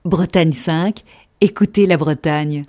Bretagne 5, écoutez la Bretagne.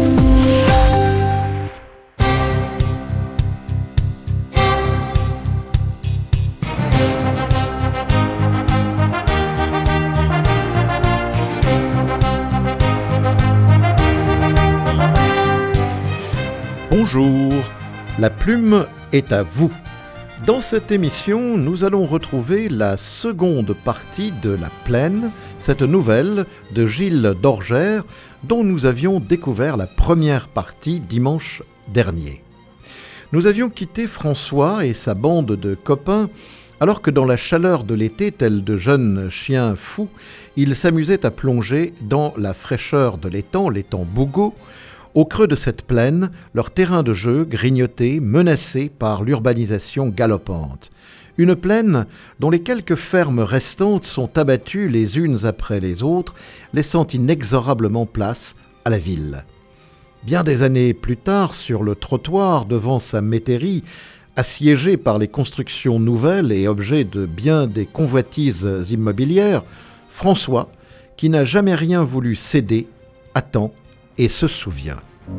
Bonjour, la plume est à vous. Dans cette émission, nous allons retrouver la seconde partie de La Plaine, cette nouvelle de Gilles d'Orgères dont nous avions découvert la première partie dimanche dernier. Nous avions quitté François et sa bande de copains alors que dans la chaleur de l'été, tels de jeunes chiens fous, ils s'amusaient à plonger dans la fraîcheur de l'étang Bougot. Au creux de cette plaine, leur terrain de jeu grignoté, menacé par l'urbanisation galopante. Une plaine dont les quelques fermes restantes sont abattues les unes après les autres, laissant inexorablement place à la ville. Bien des années plus tard, sur le trottoir devant sa métairie, assiégée par les constructions nouvelles et objet de bien des convoitises immobilières, François, qui n'a jamais rien voulu céder, attend et se souvient.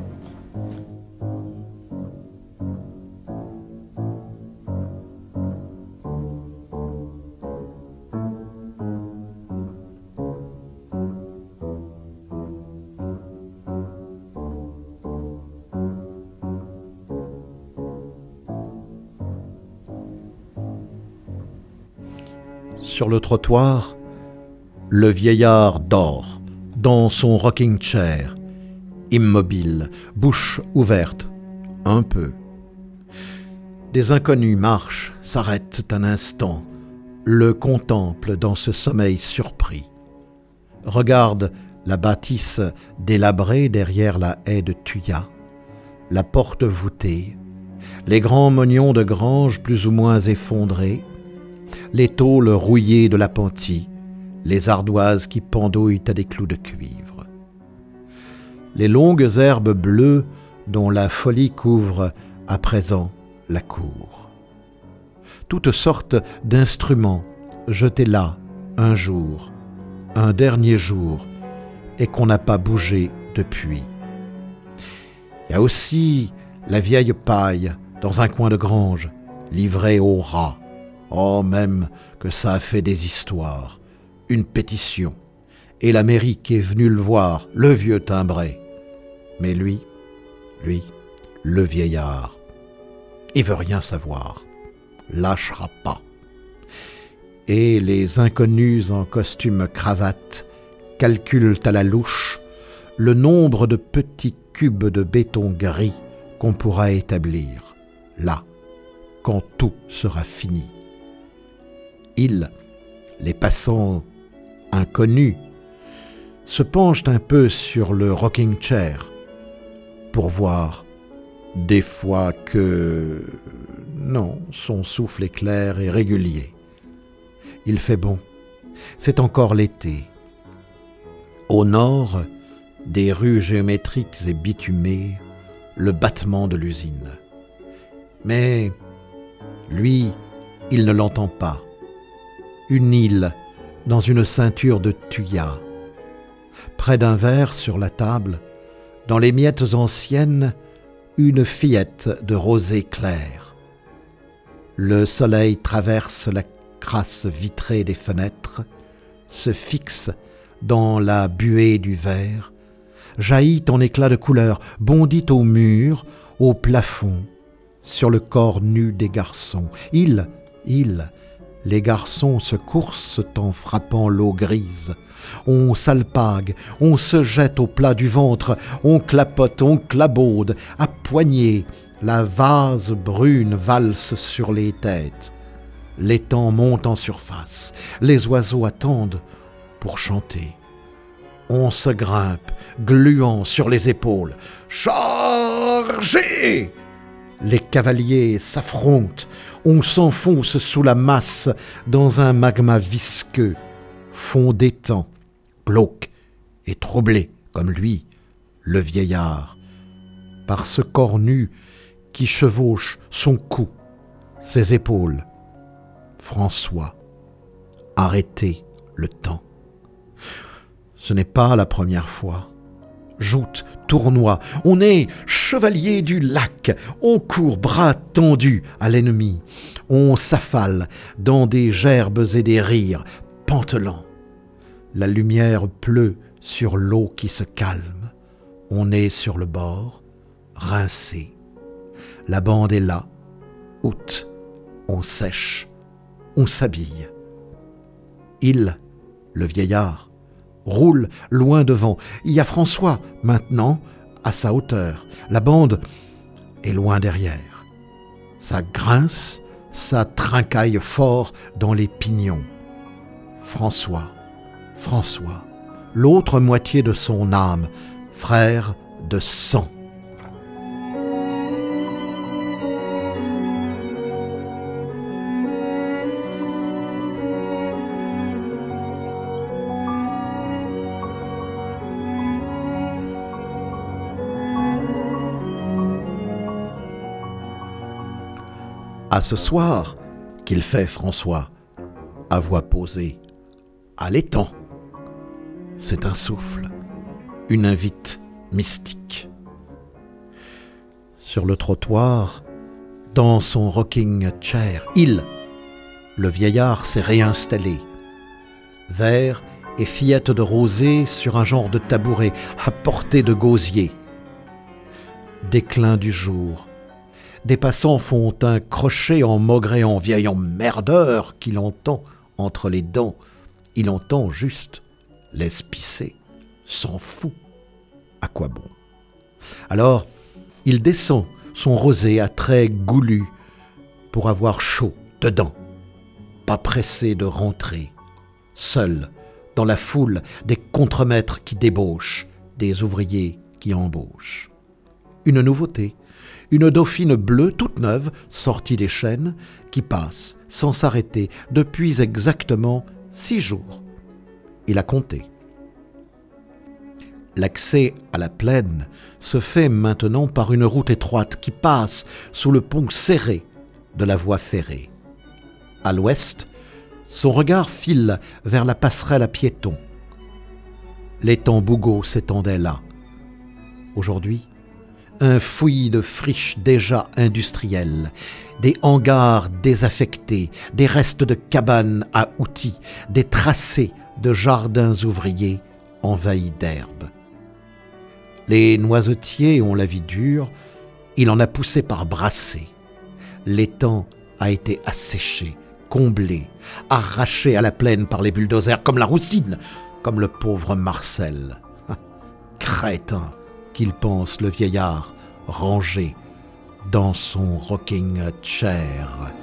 Sur le trottoir, le vieillard dort dans son rocking chair, immobile, bouche ouverte, un peu. Des inconnus marchent, s'arrêtent un instant, le contemplent dans ce sommeil surpris. Regardent la bâtisse délabrée derrière la haie de thuya, la porte voûtée, les grands mognons de grange plus ou moins effondrés, les tôles rouillées de l'appentis, les ardoises qui pendouillent à des clous de cuivre. Les longues herbes bleues dont la folie couvre à présent la cour. Toutes sortes d'instruments jetés là un jour, un dernier jour, et qu'on n'a pas bougé depuis. Il y a aussi la vieille paille dans un coin de grange, livrée aux rats. Oh, même que ça a fait des histoires, une pétition, et la mairie qui est venue le voir, le vieux timbré. Mais lui, le vieillard, il veut rien savoir, lâchera pas. Et les inconnus en costume cravate calculent à la louche le nombre de petits cubes de béton gris qu'on pourra établir, là, quand tout sera fini. Ils, les passants inconnus, se penchent un peu sur le rocking chair pour voir des fois que... Non, son souffle est clair et régulier. Il fait bon, c'est encore l'été. Au nord, des rues géométriques et bitumées, le battement de l'usine. Mais lui, il ne l'entend pas. Une île dans une ceinture de thuya. Près d'un verre sur la table, dans les miettes anciennes, une fillette de rosée clair. Le soleil traverse la crasse vitrée des fenêtres, se fixe dans la buée du verre, jaillit en éclats de couleurs, bondit au mur, au plafond, sur le corps nu des garçons. Les garçons se coursent en frappant l'eau grise. On s'alpague, on se jette au plat du ventre, on clapote, on clabaude, à poignées. La vase brune valse sur les têtes. L'étang monte en surface. Les oiseaux attendent pour chanter. On se grimpe, gluant sur les épaules. Chargez! Les cavaliers s'affrontent, on s'enfonce sous la masse dans un magma visqueux, fond d'étang, glauque et troublé comme lui, le vieillard, par ce corps nu qui chevauche son cou, ses épaules. François, arrêtez le temps. Ce n'est pas la première fois. Joute, tournoi, on est chevalier du lac, on court bras tendus à l'ennemi, on s'affale dans des gerbes et des rires pantelants. La lumière pleut sur l'eau qui se calme, on est sur le bord, rincé. La bande est là, août, on sèche, on s'habille. Il, le vieillard, roule loin devant. Il y a François, maintenant, à sa hauteur. La bande est loin derrière. Ça grince, ça trincaille fort dans les pignons. François, François, l'autre moitié de son âme, frère de sang. À ce soir qu'il fait François, à voix posée, à l'étang. C'est un souffle, une invite mystique. Sur le trottoir, dans son rocking chair, le vieillard, s'est réinstallé. Verre et fillettes de rosée sur un genre de tabouret à portée de gosier. Déclin du jour. Des passants font un crochet en maugréant, vieil emmerdeur qu'il entend entre les dents. Il entend juste, laisse pisser, s'en fout. À quoi bon? Alors, il descend son rosé à traits goulus pour avoir chaud dedans, pas pressé de rentrer, seul dans la foule des contremaîtres qui débauchent, des ouvriers qui embauchent. Une nouveauté, une dauphine bleue toute neuve, sortie des chênes, qui passe sans s'arrêter depuis exactement 6 jours. Il a compté. L'accès à la plaine se fait maintenant par une route étroite qui passe sous le pont serré de la voie ferrée. À l'ouest, son regard file vers la passerelle à piétons. L'étang Bougot s'étendait là. Aujourd'hui, un fouillis de friches déjà industrielles, des hangars désaffectés, des restes de cabanes à outils, des tracés de jardins ouvriers envahis d'herbes. Les noisetiers ont la vie dure, il en a poussé par brassées. L'étang a été asséché, comblé, arraché à la plaine par les bulldozers, comme la Roussine, comme le pauvre Marcel. Crétin qu'il pense, le vieillard, rangé dans son rocking chair.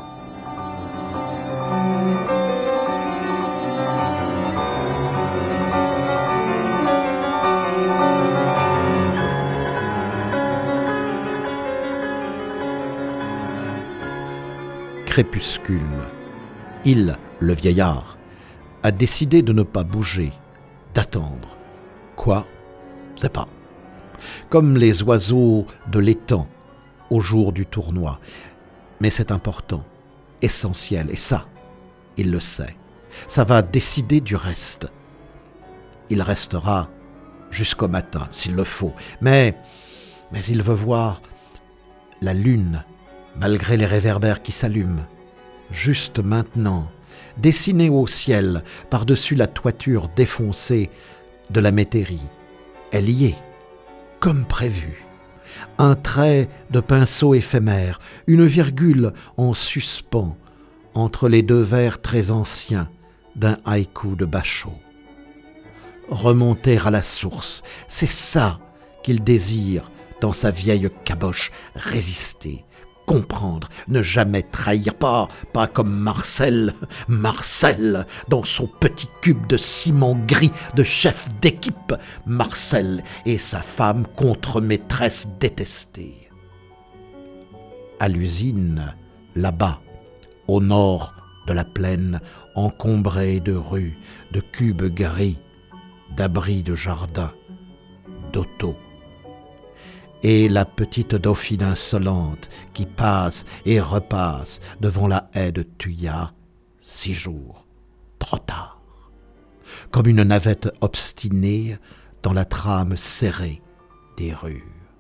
Crépuscule. Il, le vieillard, a décidé de ne pas bouger, d'attendre. Quoi? C'est pas. Comme les oiseaux de l'étang au jour du tournoi. Mais c'est important, essentiel, et ça, il le sait. Ça va décider du reste. Il restera jusqu'au matin, s'il le faut. Mais il veut voir la lune, malgré les réverbères qui s'allument, juste maintenant, dessinée au ciel par-dessus la toiture défoncée de la métairie. Elle y est, comme prévu. Un trait de pinceau éphémère, une virgule en suspens entre les 2 vers très anciens d'un haïku de Bachot. Remonter à la source, c'est ça qu'il désire dans sa vieille caboche, résister, comprendre, ne jamais trahir, pas comme Marcel, dans son petit cube de ciment gris de chef d'équipe, Marcel et sa femme contre-maîtresse détestée. À l'usine, là-bas, au nord de la plaine, encombrée de rues, de cubes gris, d'abris de jardin, d'autos, et la petite dauphine insolente qui passe et repasse devant la haie de Thuya, 6 jours, trop tard. comme une navette obstinée dans la trame serrée des rues.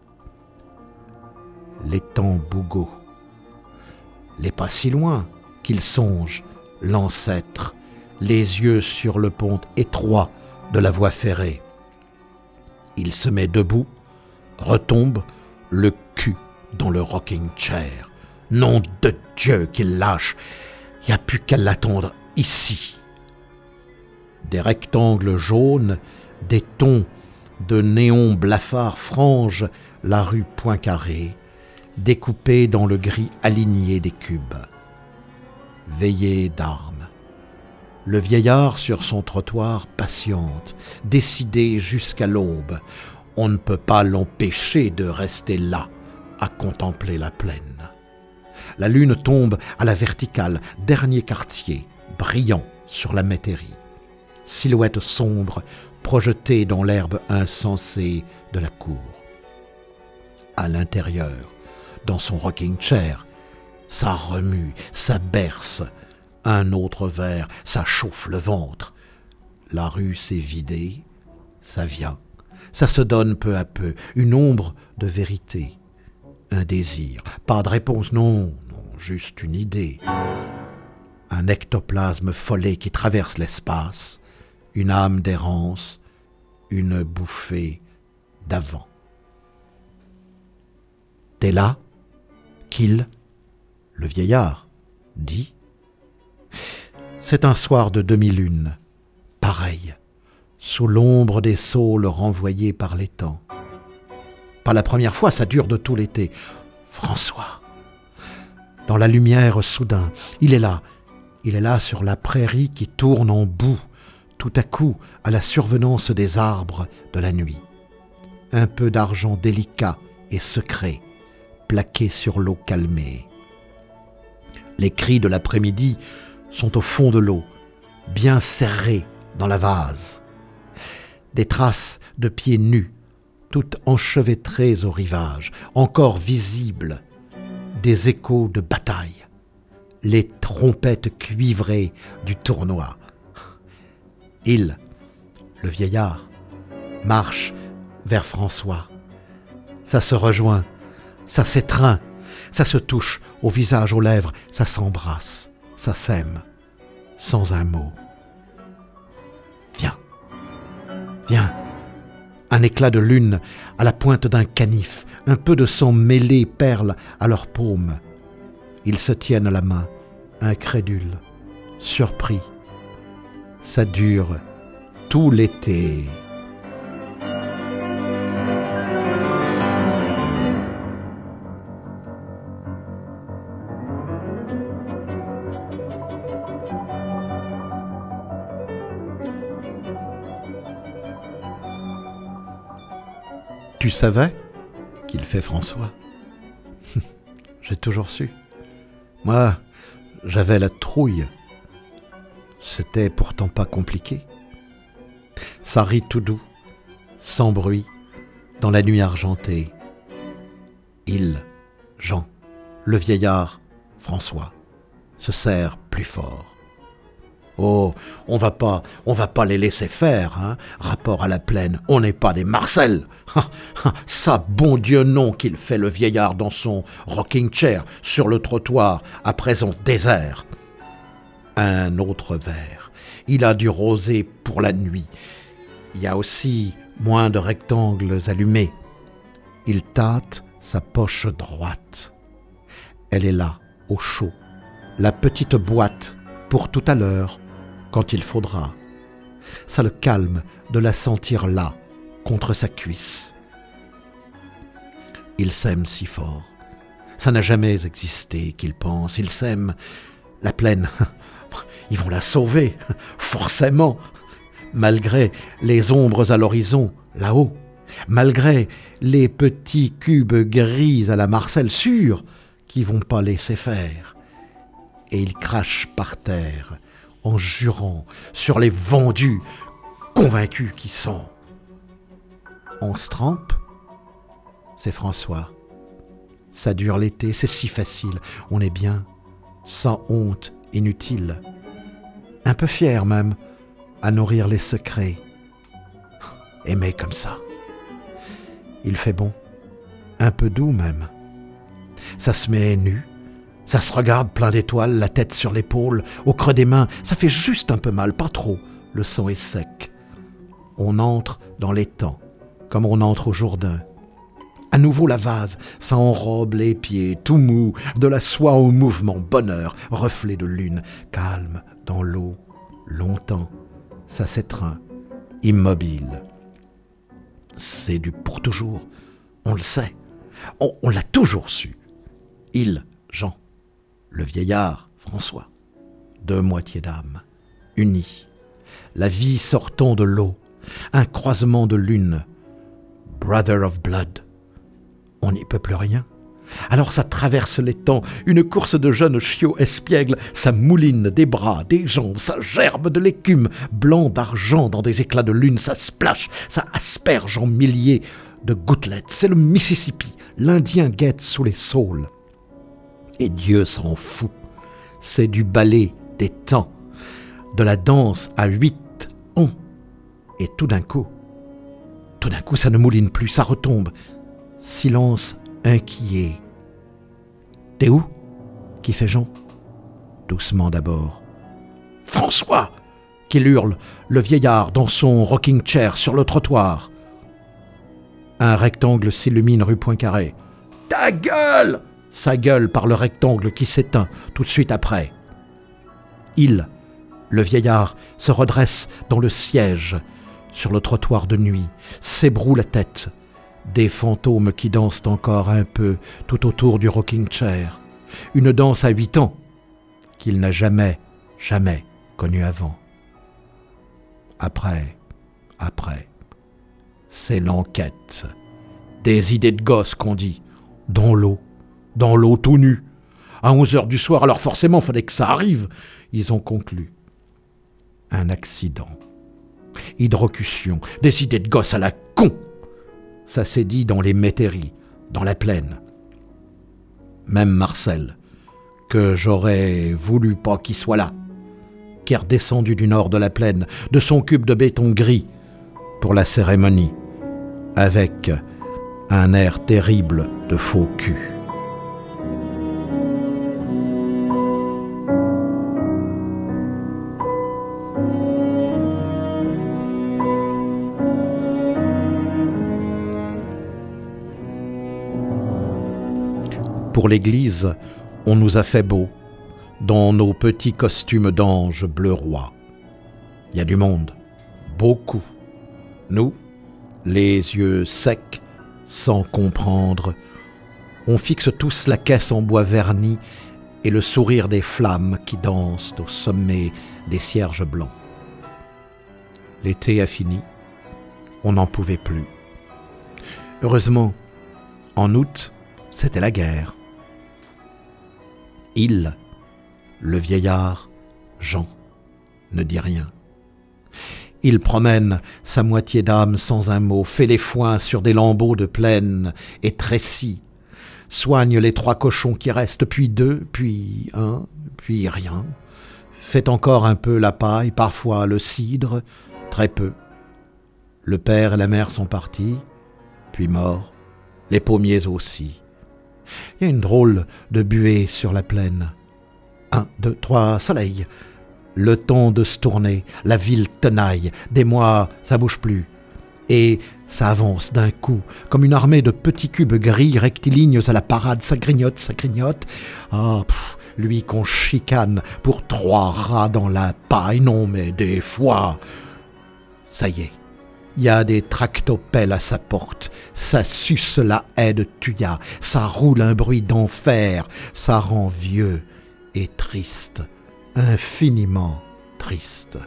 L'étang Bougot, les pas si loin qu'il songe, l'ancêtre, les yeux sur le pont étroit de la voie ferrée. Il se met debout, retombe, le cul dans le rocking chair. Nom de Dieu qu'il lâche, y a plus qu'à l'attendre ici. Des rectangles jaunes, des tons de néon blafard frangent la rue Poincaré, découpée dans le gris aligné des cubes. Veillée d'armes. Le vieillard sur son trottoir patiente, décidé jusqu'à l'aube. On ne peut pas l'empêcher de rester là, à contempler la plaine. La lune tombe à la verticale, dernier quartier, brillant sur la métairie. Silhouette sombre projetée dans l'herbe insensée de la cour. À l'intérieur, dans son rocking chair, ça remue, ça berce. Un autre verre, ça chauffe le ventre. La rue s'est vidée, ça vient. Ça se donne peu à peu, une ombre de vérité, un désir. Pas de réponse, non, juste une idée. Un ectoplasme follet qui traverse l'espace, une âme d'errance, une bouffée d'avant. T'es là, qu'il, le vieillard, dit. C'est un soir de demi-lune, pareil, sous l'ombre des saules renvoyés par l'étang. Pas la première fois, ça dure de tout l'été. François, dans la lumière soudain, il est là sur la prairie qui tourne en boue, tout à coup à la survenance des arbres de la nuit. Un peu d'argent délicat et secret, plaqué sur l'eau calmée. Les cris de l'après-midi sont au fond de l'eau, bien serrés dans la vase. Des traces de pieds nus, toutes enchevêtrées au rivage, encore visibles, des échos de bataille, les trompettes cuivrées du tournoi. Il, le vieillard, marche vers François. Ça se rejoint, ça s'étreint, ça se touche au visage, aux lèvres, ça s'embrasse, ça s'aime, sans un mot. Viens, viens. Un éclat de lune à la pointe d'un canif, un peu de sang mêlé perle à leurs paumes. Ils se tiennent la main, incrédules, surpris. Ça dure tout l'été. Tu savais qu'il fait François? J'ai toujours su. Moi, j'avais la trouille. C'était pourtant pas compliqué. Ça rit tout doux, sans bruit, dans la nuit argentée. Il, Jean, le vieillard, François, se serre plus fort. Oh, on va pas les laisser faire, hein. Rapport à la plaine, on n'est pas des Marcel. Ça, bon Dieu non, qu'il fait le vieillard dans son rocking chair sur le trottoir à présent désert. Un autre verre. Il a du rosé pour la nuit. Il y a aussi moins de rectangles allumés. Il tâte sa poche droite. Elle est là, au chaud. La petite boîte pour tout à l'heure, quand il faudra. Ça le calme de la sentir là, contre sa cuisse. Ils s'aiment si fort. Ça n'a jamais existé, qu'ils pensent. Ils s'aiment. La plaine, ils vont la sauver, forcément. Malgré les ombres à l'horizon, là-haut. Malgré les petits cubes gris à la Marcel, sûrs qu'ils vont pas laisser faire. Et ils crachent par terre, en jurant sur les vendus, convaincus qu'ils sont. On se trempe, c'est François. Ça dure l'été, c'est si facile. On est bien, sans honte inutile. Un peu fier même, à nourrir les secrets. Aimer comme ça. Il fait bon, un peu doux même. Ça se met nu, ça se regarde plein d'étoiles, la tête sur l'épaule, au creux des mains, ça fait juste un peu mal, pas trop, le sang est sec. On entre dans les temps, comme on entre au Jourdain. À nouveau la vase, ça enrobe les pieds, tout mou, de la soie au mouvement, bonheur, reflet de lune, calme dans l'eau, longtemps, ça s'étreint, immobile. C'est du pour toujours, on le sait, on l'a toujours su. Il, Jean, le vieillard, François, deux moitiés d'âme, unies, la vie sortant de l'eau, un croisement de lune, brother of blood. On n'y peut plus rien. Alors ça traverse les temps, une course de jeunes chiots espiègles, ça mouline des bras, des jambes, ça gerbe de l'écume, blanc d'argent dans des éclats de lune, ça splash, ça asperge en milliers de gouttelettes. C'est le Mississippi, l'Indien guette sous les saules. Et Dieu s'en fout. C'est du ballet des temps, de la danse à 8 ans. Et tout d'un coup, ça ne mouline plus, ça retombe. Silence inquiet. T'es où ? Qui fait Jean ? Doucement d'abord. François ! Qu'il hurle, le vieillard dans son rocking chair sur le trottoir. Un rectangle s'illumine rue Poincaré. Ta gueule ! Sa gueule par le rectangle qui s'éteint tout de suite après. Il, le vieillard, se redresse dans le siège, sur le trottoir de nuit, s'ébroue la tête. Des fantômes qui dansent encore un peu tout autour du rocking chair. Une danse à 8 ans qu'il n'a jamais connue avant. Après, c'est l'enquête. Des idées de gosse qu'on dit, dans l'eau tout nu. À 11h du soir, alors forcément, fallait que ça arrive. Ils ont conclu. Un accident. Hydrocution, des idées de gosse à la con. Ça s'est dit dans les métairies, dans la plaine. Même Marcel, que j'aurais voulu pas qu'il soit là, qui est redescendu du nord de la plaine, de son cube de béton gris, pour la cérémonie, avec un air terrible de faux cul. Pour l'église, on nous a fait beau, dans nos petits costumes d'ange bleu roi. Il y a du monde, beaucoup. Nous, les yeux secs, sans comprendre, on fixe tous la caisse en bois verni et le sourire des flammes qui dansent au sommet des cierges blancs. L'été a fini, on n'en pouvait plus. Heureusement, en août, c'était la guerre. Il, le vieillard, Jean, ne dit rien. Il promène sa moitié d'âme sans un mot, fait les foins sur des lambeaux de plaine et trécis, soigne les 3 cochons qui restent, puis 2, puis 1, puis rien, fait encore un peu la paille, parfois le cidre, très peu. Le père et la mère sont partis, puis morts, les pommiers aussi. Il y a une drôle de buée sur la plaine. 1, 2, 3, soleil. Le temps de se tourner, la ville tenaille. Des mois, ça bouge plus. Et ça avance d'un coup, comme une armée de petits cubes gris rectilignes à la parade. Ça grignote, ça grignote. Ah, lui qu'on chicane pour 3 rats dans la paille. Non, mais des fois... Ça y est. Il y a des tractopelles à sa porte, ça suce la haie de Thuya, ça roule un bruit d'enfer, ça rend vieux et triste, infiniment triste.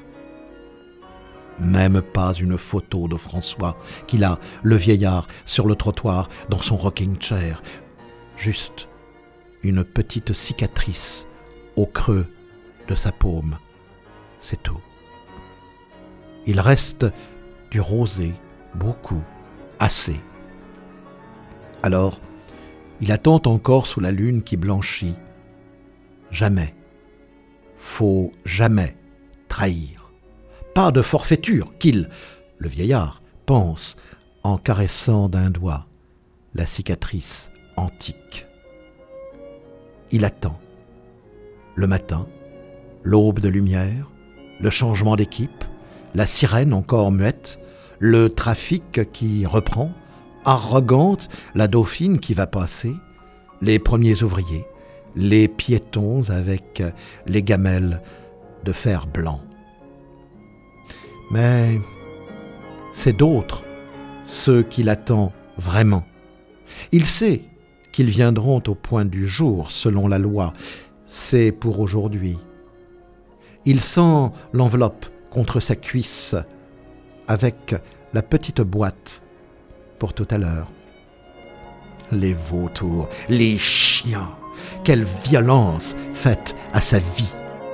Même pas une photo de François qu'il a, le vieillard, sur le trottoir dans son rocking chair. Juste une petite cicatrice au creux de sa paume. C'est tout. Il reste du rosé, beaucoup, assez. Alors, il attend encore sous la lune qui blanchit. Jamais, faut jamais trahir. pas de forfaiture, qu'il, le vieillard, pense en caressant d'un doigt la cicatrice antique. Il attend. Le matin, l'aube de lumière, le changement d'équipe, la sirène encore muette, le trafic qui reprend, arrogante la dauphine qui va passer, les premiers ouvriers, les piétons avec les gamelles de fer blanc. Mais c'est d'autres, ceux qu'il attend vraiment. Il sait qu'ils viendront au point du jour selon la loi. C'est pour aujourd'hui. Il sent l'enveloppe contre sa cuisse avec la petite boîte pour tout à l'heure. Les vautours, les chiens, quelle violence faite à sa vie.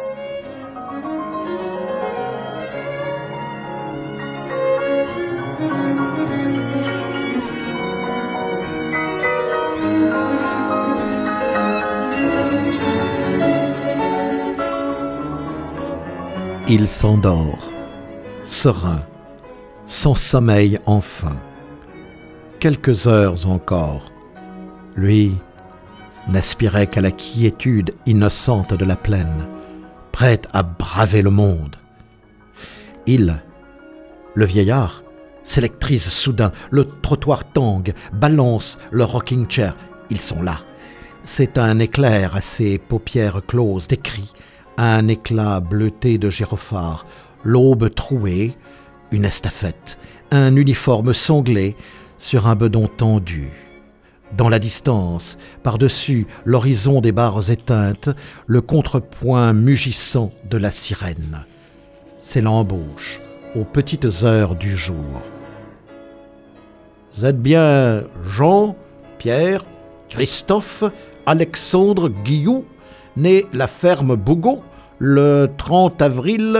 Il s'endort, serein, sans sommeil enfin. Quelques heures encore. Lui n'aspirait qu'à la quiétude innocente de la plaine, prête à braver le monde. Il, le vieillard, s'électrise soudain, le trottoir tangue, balance le rocking chair. Ils sont là. C'est un éclair à ses paupières closes, des cris, un éclat bleuté de gyrophare, l'aube trouée, une estafette, un uniforme sanglé sur un bedon tendu. Dans la distance, par-dessus l'horizon des barres éteintes, le contrepoint mugissant de la sirène. C'est l'embauche, aux petites heures du jour. Vous êtes bien Jean, Pierre, Christophe, Alexandre Guilloux, né la ferme Bougot, le 30 avril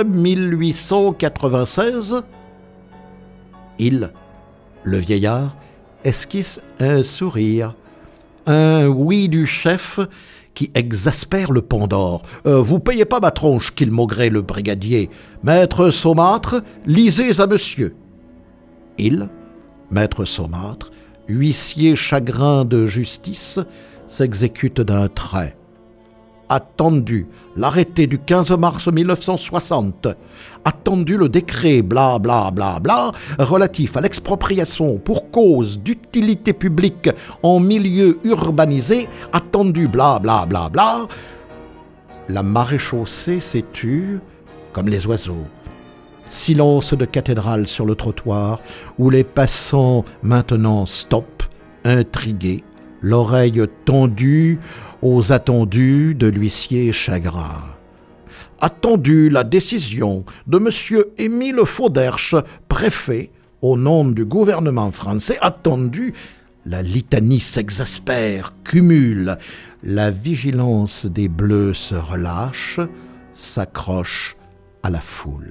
1896. Il, le vieillard, esquisse un sourire, un oui du chef qui exaspère le Pandore. Vous payez pas ma tronche, qu'il maugrait le brigadier. Maître Saumâtre, lisez à monsieur. Il, maître Saumâtre, huissier chagrin de justice, s'exécute d'un trait. Attendu l'arrêté du 15 mars 1960, attendu le décret bla bla bla bla relatif à l'expropriation pour cause d'utilité publique en milieu urbanisé, attendu bla bla bla bla. La maréchaussée s'est tue comme les oiseaux. Silence de cathédrale sur le trottoir où les passants maintenant stoppent, intrigués, l'oreille tendue aux attendus de l'huissier chagrin. Attendu la décision de M. Émile Fauderche, préfet, au nom du gouvernement français, attendu, la litanie s'exaspère, cumule, la vigilance des Bleus se relâche, s'accroche à la foule.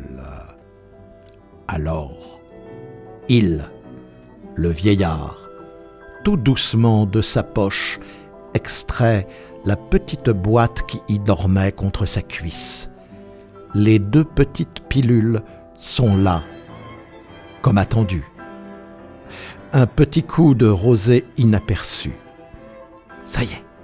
Alors, il, le vieillard, tout doucement de sa poche, extrait la petite boîte qui y dormait contre sa cuisse. Les 2 petites pilules sont là, comme attendu. Un petit coup de rosée inaperçu. Ça y est.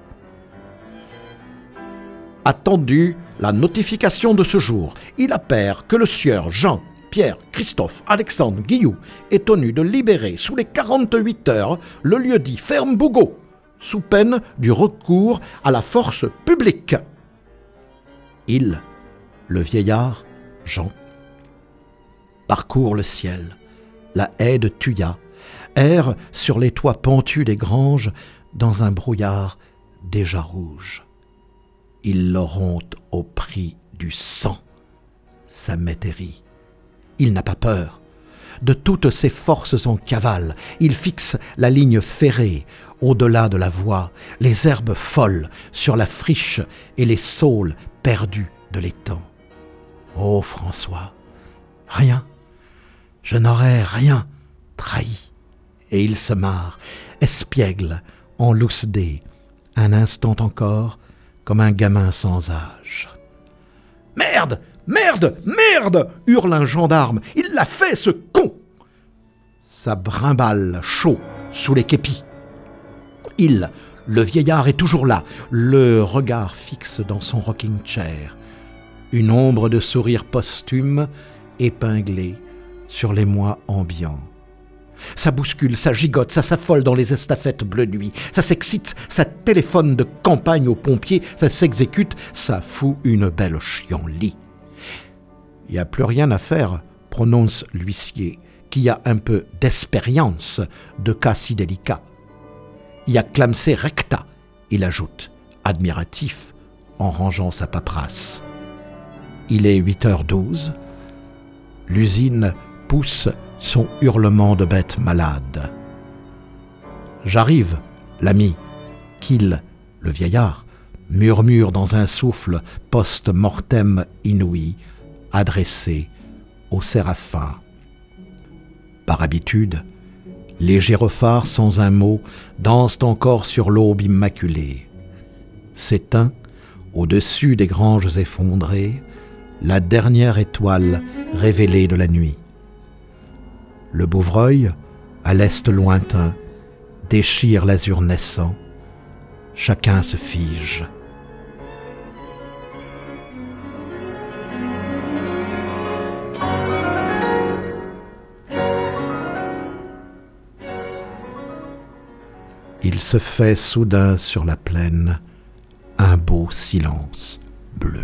Attendu la notification de ce jour. Il appert que le sieur Jean, Pierre, Christophe, Alexandre, Guilloux est tenu de libérer sous les 48 heures le lieu-dit ferme Bougot, sous peine du recours à la force publique. Il, le vieillard, Jean, parcourt le ciel, la haie de Thuya, erre sur les toits pentus des granges dans un brouillard déjà rouge. Ils l'auront au prix du sang, sa métairie. Il n'a pas peur. De toutes ses forces en cavale, il fixe la ligne ferrée au-delà de la voie, les herbes folles sur la friche et les saules perdus de l'étang. Ô François, rien, je n'aurais rien trahi. Et il se marre, espiègle, en lousse dé, un instant encore, comme un gamin sans âge. « Merde, Merde! Merde! Hurle un gendarme. Il l'a fait, ce con! Ça brimballe chaud sous les képis. Le vieillard est toujours là, le regard fixe dans son rocking chair. Une ombre de sourire posthume épinglée sur les mois ambiants. Ça bouscule, ça gigote, ça s'affole dans les estafettes bleu nuit, ça s'excite, ça téléphone de campagne aux pompiers, ça s'exécute, ça fout une belle chienlit. Il n'y a plus rien à faire, prononce l'huissier, qui a un peu d'expérience de cas si délicats. Il y a clamsé recta, il ajoute, admiratif, en rangeant sa paperasse. Il est 8h12. L'usine pousse son hurlement de bête malade. J'arrive, l'ami, qu'il, le vieillard, murmure dans un souffle post-mortem inouï, adressé au séraphin. Par habitude, les gyrophares sans un mot dansent encore sur l'aube immaculée. S'éteint, au-dessus des granges effondrées, la dernière étoile révélée de la nuit. Le Bouvreuil, à l'est lointain, déchire l'azur naissant. Chacun se fige. Il se fait soudain sur la plaine un beau silence bleu.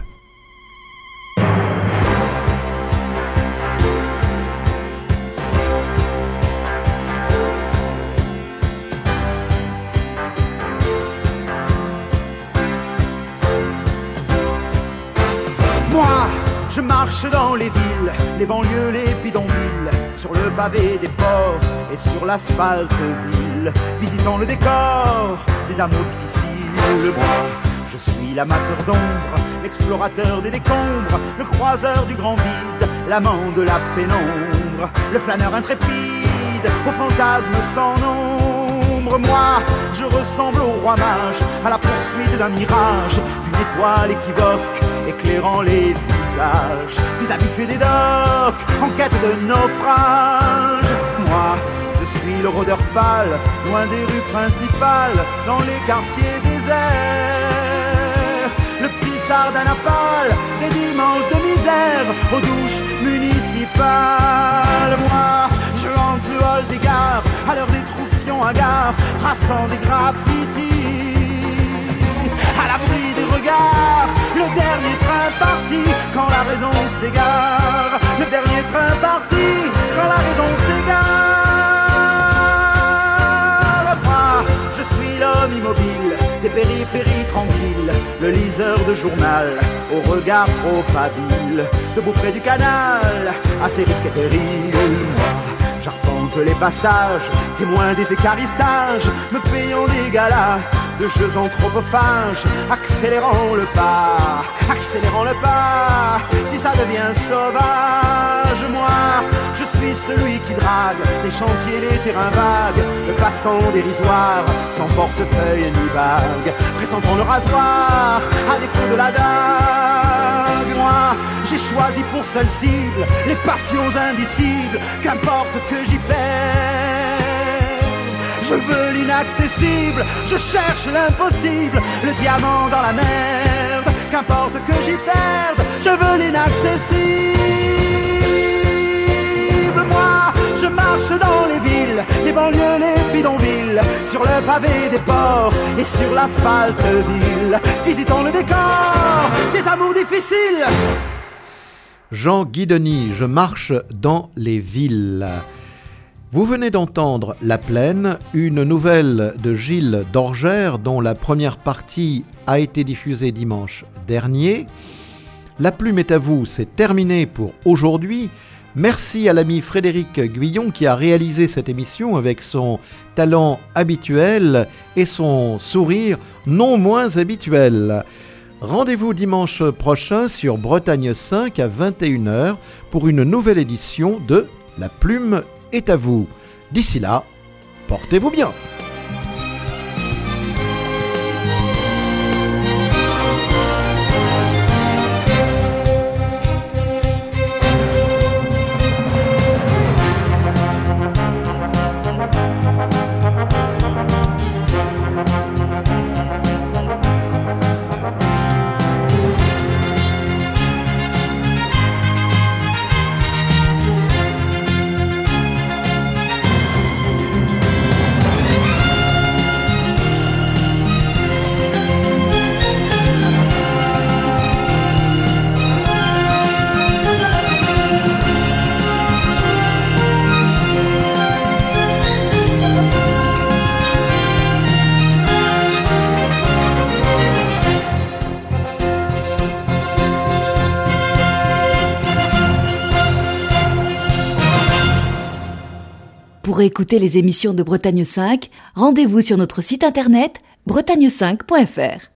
Moi, je marche dans les villes, les banlieues, les bidonvilles, sur le pavé des ports et sur l'asphalte ville, visitant le décor des amours difficiles. Moi, je suis l'amateur d'ombre, l'explorateur des décombres, le croiseur du grand vide, l'amant de la pénombre, le flâneur intrépide, au fantasme sans nombre. Moi, je ressemble au roi mage, à la poursuite d'un mirage, d'une étoile équivoque, éclairant les visages des habitués des docks, en quête de naufrage. Moi, je suis le rôdeur pâle, loin des rues principales, dans les quartiers déserts, le petit sardin à napale, des dimanches de misère, aux douches municipales. Moi, je hante le hall des gares, à l'heure des troufions hagards, traçant des graffitis, à l'abri des regards, le dernier train parti, quand la raison s'égare. Le dernier train parti, quand la raison s'égare. Moi, je suis l'homme immobile, des périphéries tranquilles, le liseur de journal, au regard trop habile, debout près du canal, à ses risques et périls. Moi, j'arpente les passages, témoin des écarissages, me payant des galas de jeux anthropophages, accélérant le pas, si ça devient sauvage. Moi, je suis celui qui drague les chantiers, les terrains vagues, le passant dérisoire, sans portefeuille ni bague, pressentant le rasoir, à défaut de la dague. Moi, j'ai choisi pour seule cible les passions indicibles, qu'importe que j'y perds. Je veux l'inaccessible, je cherche l'impossible, le diamant dans la merde, qu'importe que j'y perde, je veux l'inaccessible. Moi, je marche dans les villes, les banlieues, les bidonvilles, sur le pavé des ports et sur l'asphalte ville, visitant le décor des amours difficiles. Jean Guidoni, je marche dans les villes. Vous venez d'entendre La Plaine, une nouvelle de Gilles d'Orgère dont la première partie a été diffusée dimanche dernier. La plume est à vous, c'est terminé pour aujourd'hui. Merci à l'ami Frédéric Guyon qui a réalisé cette émission avec son talent habituel et son sourire non moins habituel. Rendez-vous dimanche prochain sur Bretagne 5 à 21h pour une nouvelle édition de La plume est à vous. D'ici là, portez-vous bien. Pour écouter les émissions de Bretagne 5, rendez-vous sur notre site internet bretagne5.fr.